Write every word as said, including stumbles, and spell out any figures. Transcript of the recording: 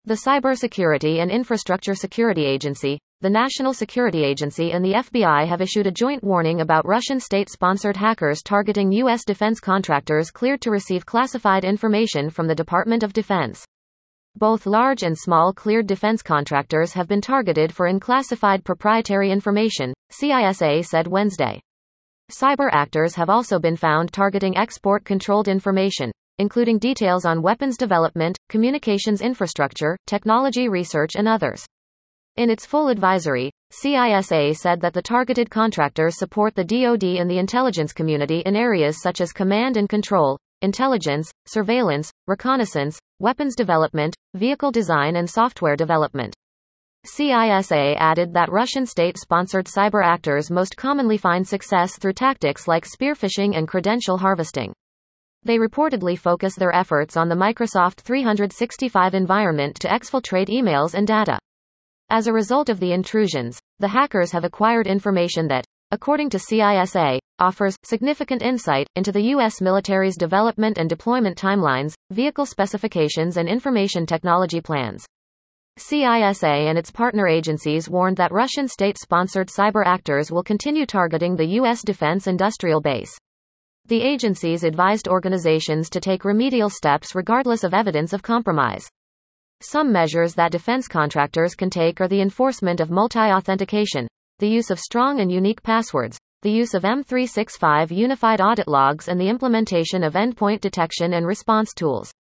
The Cybersecurity and Infrastructure Security Agency, the National Security Agency, and the F B I have issued a joint warning about Russian state-sponsored hackers targeting U S defense contractors cleared to receive classified information from the Department of Defense. Both large and small cleared defense contractors have been targeted for unclassified proprietary information, C I S A said Wednesday. Cyber actors have also been found targeting export-controlled information, including details on weapons development, communications infrastructure, technology research, and others. In its full advisory, C I S A said that the targeted contractors support the D O D and the intelligence community in areas such as command and control, intelligence, surveillance, reconnaissance, weapons development, vehicle design, and software development. C I S A added that Russian state-sponsored cyber actors most commonly find success through tactics like spear phishing and credential harvesting. They reportedly focus their efforts on the Microsoft three sixty-five environment to exfiltrate emails and data. As a result of the intrusions, the hackers have acquired information that, according to C I S A, offers significant insight into the U S military's development and deployment timelines, vehicle specifications, and information technology plans. C I S A and its partner agencies warned that Russian state-sponsored cyber actors will continue targeting the U S defense industrial base. The agencies advised organizations to take remedial steps regardless of evidence of compromise. Some measures that defense contractors can take are the enforcement of multi-authentication, the use of strong and unique passwords, the use of M three sixty-five unified audit logs, and the implementation of endpoint detection and response tools.